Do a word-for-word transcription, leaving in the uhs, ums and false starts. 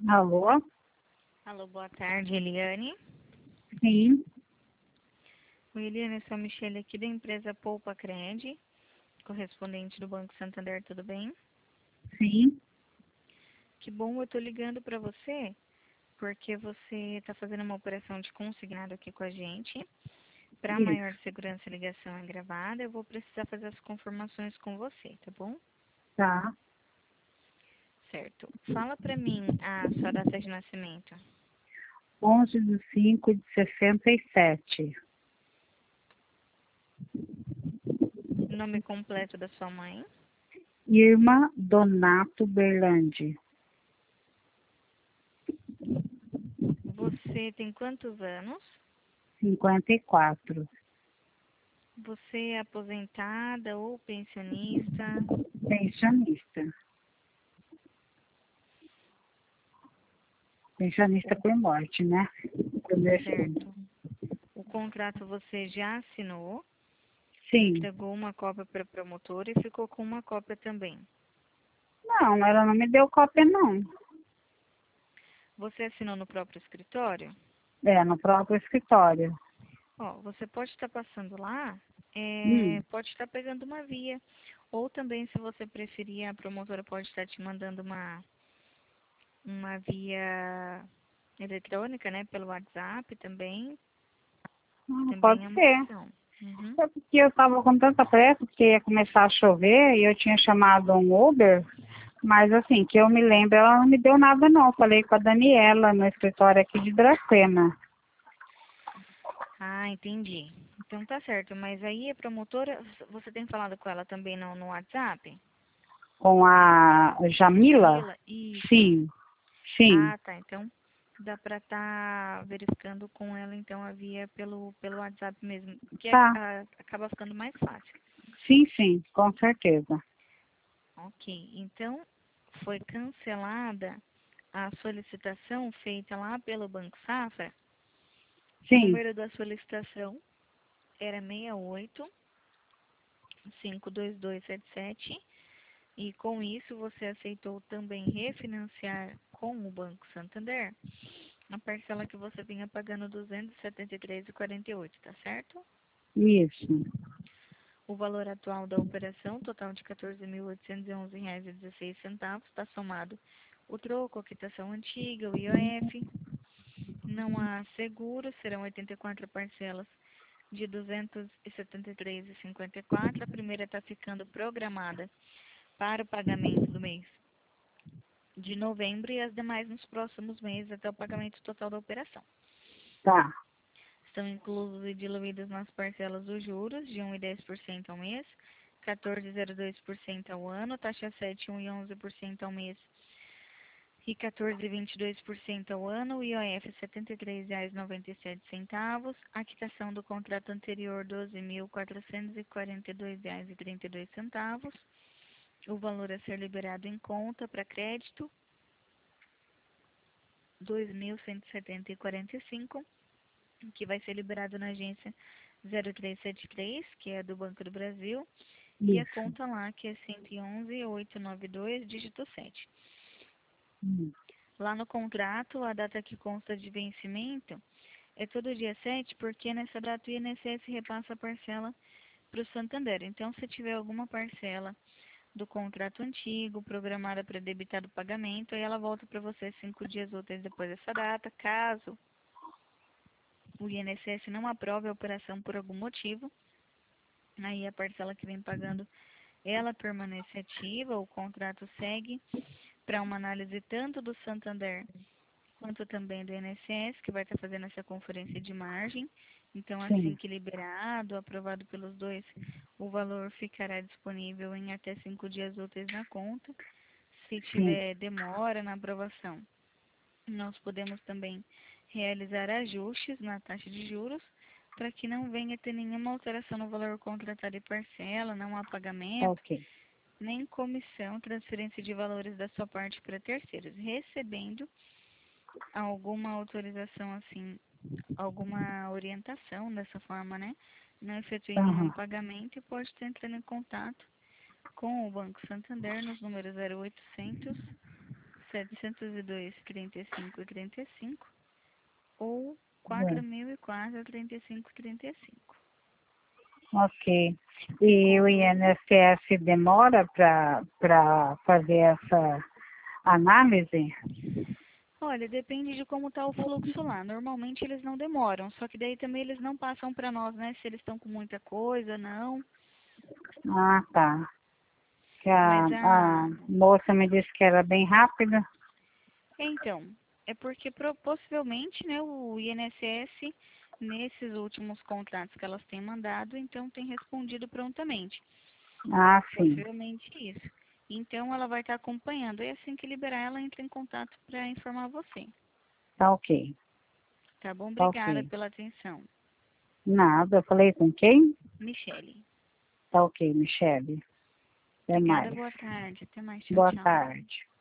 Alô? Alô, boa tarde, Eliane. Sim, O Eliane, eu sou a Michelle aqui da empresa Poupa Cred, correspondente do Banco Santander, tudo bem? sim, Que bom, eu tô ligando para você, porque você está fazendo uma operação de consignado aqui com a gente. Para maior isso, segurança, a ligação é gravada, eu vou precisar fazer as confirmações com você, tá bom? tá. Certo. Fala para mim a sua data de nascimento. onze de cinco de sessenta e sete. Nome completo da sua mãe. Irma Donato Berlandi. Você tem quantos anos? cinquenta e quatro. Você é aposentada ou pensionista? Pensionista. Pensionista O, por morte, né? Primeiro filho. certo. O contrato você já assinou, Sim. entregou uma cópia para a promotora e ficou com uma cópia também. Não, ela não me deu cópia, não. Você assinou no próprio escritório? É, no próprio escritório. Ó, você pode estar passando lá, é, Hum, pode estar pegando uma via. Ou também, se você preferir, a promotora pode estar te mandando uma, uma via eletrônica, né, pelo WhatsApp também. não pode Também é uma ser. opção. Uhum. É porque eu estava com tanta pressa, porque ia começar a chover e eu tinha chamado um Uber, mas assim, que eu me lembro, ela não me deu nada não. Falei com a Daniela no escritório aqui de Dracena, Ah, entendi. Então tá certo, mas aí a promotora, você tem falado com ela também no, no WhatsApp? com a Jamila. Jamila? Isso. Sim, sim, Ah, tá. Então dá pra tá verificando com ela então a via pelo, pelo WhatsApp mesmo, que é- tá. a- acaba ficando mais fácil. Sim, sim, com certeza. Ok, então foi cancelada a solicitação feita lá pelo Banco Safra. O Sim, número da solicitação era seis oito cinco dois dois sete sete. E com isso você aceitou também refinanciar com o Banco Santander a parcela que você vinha pagando duzentos e setenta e três reais e quarenta e oito, tá certo? isso. O valor atual da operação, total de quatorze mil oitocentos e onze reais e dezesseis centavos, está somado o troco, a quitação antiga, o I O F. Não há seguro, serão oitenta e quatro parcelas de duzentos e setenta e três reais e cinquenta e quatro. A primeira está ficando programada para o pagamento do mês de novembro e as demais nos próximos meses até o pagamento total da operação. Tá, Estão inclusos e diluídos nas parcelas dos juros de um vírgula dez por cento ao mês, quatorze vírgula zero dois por cento ao ano, taxa sete vírgula um e onze por cento ao mês e quatorze vírgula vinte e dois por cento ao ano, o I O F setenta e três reais e noventa e sete centavos, a quitação do contrato anterior doze mil quatrocentos e quarenta e dois reais e trinta e dois centavos, o valor a ser liberado em conta para crédito dois mil cento e setenta e quarenta e cinco, que vai ser liberado na agência zero três sete três, que é do Banco do Brasil, e a isso. conta lá, que é cento e onze mil oitocentos e noventa e dois, dígito sete. Hum, Lá no contrato, a data que consta de vencimento é todo dia sete, porque nessa data o I N S S repassa a parcela para o Santander. Então, se tiver alguma parcela do contrato antigo, programada para debitar o pagamento, aí ela volta para você cinco dias úteis depois dessa data. Caso o I N S S não aprove a operação por algum motivo, aí a parcela que vem pagando, ela permanece ativa, o contrato segue para uma análise tanto do Santander quanto também do I N S S, que vai estar fazendo essa conferência de margem. Então, assim sim, que liberado, aprovado pelos dois, o valor ficará disponível em até cinco dias úteis na conta. Se sim. tiver demora na aprovação, nós podemos também realizar ajustes na taxa de juros para que não venha ter nenhuma alteração no valor contratado e parcela, não há pagamento, Ok. nem comissão, transferência de valores da sua parte para terceiros. Recebendo alguma autorização assim, alguma orientação dessa forma, né? Não efetue nenhum Aham. pagamento e pode estar entrando em contato com o Banco Santander nos números zero oitocentos setecentos e dois, trinta e cinco, trinta e cinco ou quatro mil e quatro, trinta e cinco, trinta e cinco. Ok. E o I N S S demora para fazer essa análise? Olha, depende de como está o fluxo lá. Normalmente eles não demoram, só que daí também eles não passam para nós, né? Se eles estão com muita coisa, não. Ah, tá. Que a, Mas a a... moça me disse que era bem rápida. Então, é porque pro- possivelmente, né, o I N S S, nesses últimos contratos que elas têm mandado, então tem respondido prontamente. Ah, sim. Possivelmente isso. Então ela vai estar acompanhando. E assim que liberar, ela entra em contato para informar você. Tá ok. Tá bom? Tá Obrigada ok. pela atenção. Nada. Eu falei com quem? Michele. Tá ok, Michele. Até Obrigada, mais. boa tarde. Até mais. Tchau, Boa tchau. tarde.